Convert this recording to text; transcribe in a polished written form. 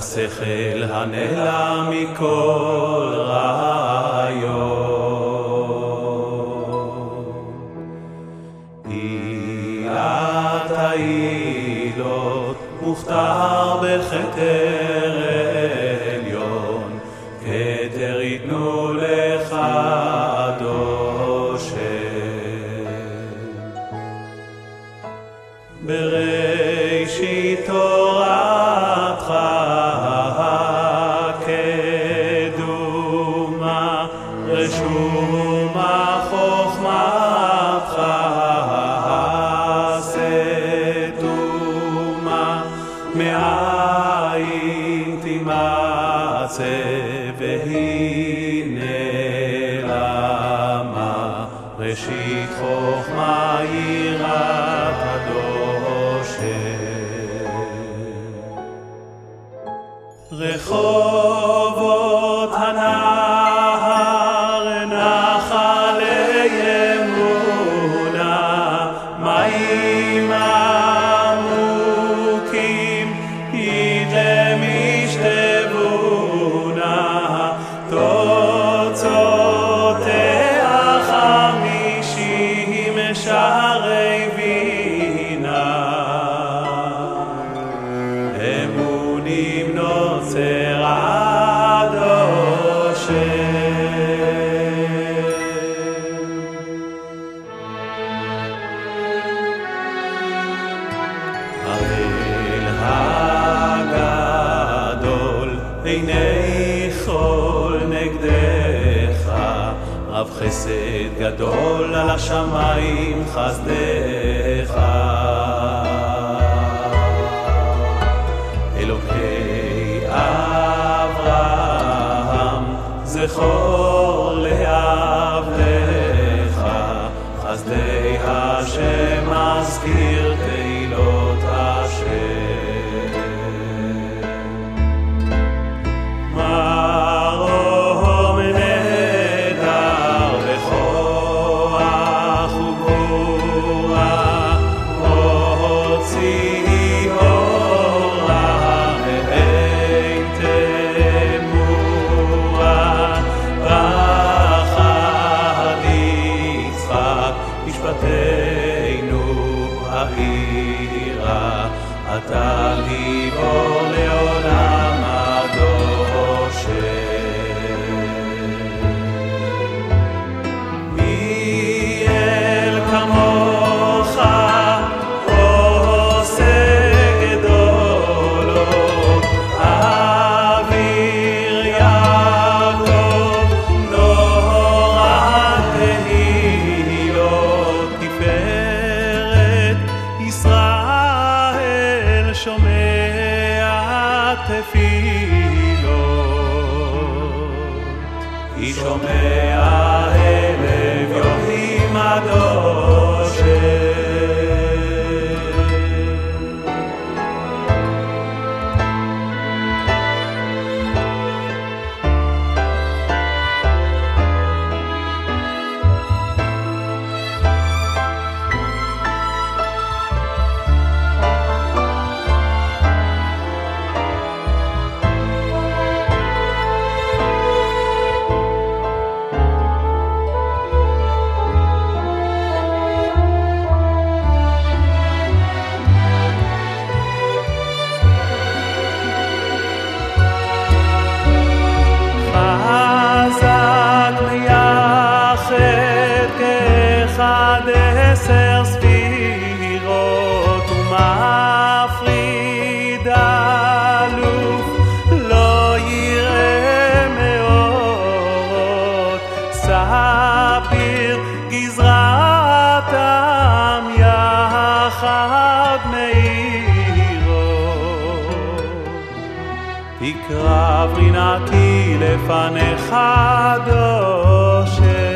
השכל הנעלם מכל רעיון. עילת העילות מוכתר בכתר עליון, כתר ייתנו לך דושן. בראשית תורתך קדומה, רשומה חוכמתך סתומה, מאין תימצא והיא נעלמה, ראשית חוכמה יראת הדושן. רחובות הנהר נחלי אמונה, מים עמוקים ידלם ישתבונה, תוצאותיה 50 שערי בינה. אמונים נוצר הדושן. האל הגדול עיני חול נגדך, רב חסד גדול על השמיים חסדך. אלוקי אברהם זכור לעבדך, חסדי השם מזכיר תהילות השם. מרום נהדר בכוח וגבורה, הוציא אורה מאין תמורה, פחד יצחק משפטנו העירה, אתה גיבור לעולם הדושן. מי אל כמוך עושה גדולות, אוויר יעקב נורא תהילות, תפארת ישראל שומע תפילות, היא שומע הלב יוהים הדושן. אחד 10 ספירות ומפריד אלוף, לא יראה מאורות, ספיר גזרתם יחד מאירות, תקרב רינתי לפניך דושן.